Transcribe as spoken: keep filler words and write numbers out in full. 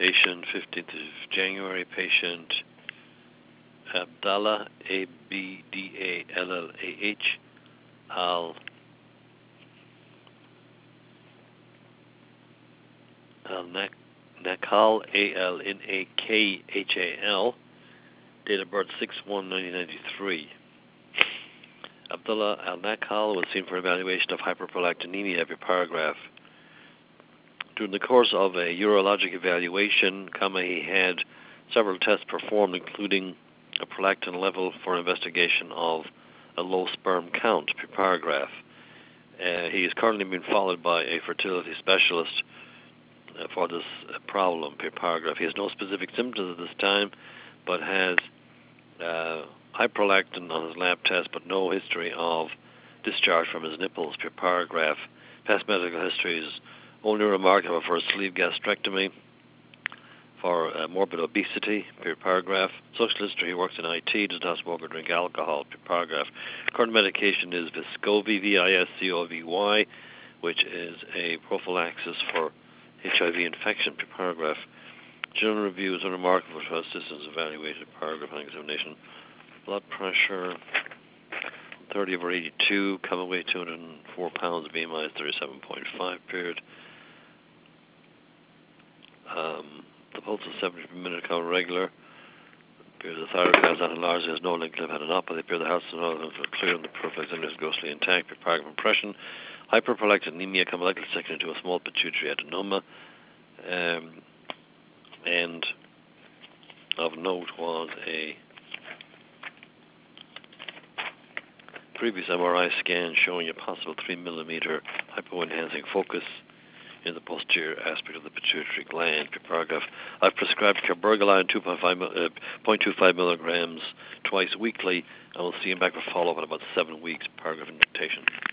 patient, fifteenth of January, patient Abdallah, A B D A L L A H, Al Al Nakal, A L N A K H A L, date of birth six one nineteen ninety-three. Abdullah Al Nakal was seen for evaluation of hyperprolactinemia, every paragraph. During the course of a urologic evaluation, comma, he had several tests performed, including a prolactin level for investigation of a low sperm count per paragraph. Uh, he is currently being followed by a fertility specialist uh, for this uh, problem per paragraph. He has no specific symptoms at this time, but has uh, high prolactin on his lab test, but no history of discharge from his nipples per paragraph. Past medical history is only remarkable for a sleeve gastrectomy, for uh, morbid obesity per paragraph. Social history: he works in I T, does not smoke or drink alcohol per paragraph. Current medication is Viscovy, V I S C O V Y, which is a prophylaxis for H I V infection per paragraph. General review is unremarkable for assistance evaluated paragraph and examination. Blood pressure thirty over eighty-two, common weight two hundred four pounds, B M I is thirty-seven point five period. Um, the pulse is seventy per minute, count regular. Appears the thyroid glands not enlarged, there's no link lymphadenopathy. Appears the heart and organs are clear and the peripheral exam is grossly intact per paragraph impression. Hyperprolactinemia can likely second into a small pituitary adenoma. Um, and of note was a previous M R I scan showing a possible three millimeter hypoenhancing focus in the posterior aspect of the pituitary gland per paragraph. I've prescribed cabergoline two point five milligrams twice weekly, and we'll see him back for follow-up in about seven weeks, paragraph indentation.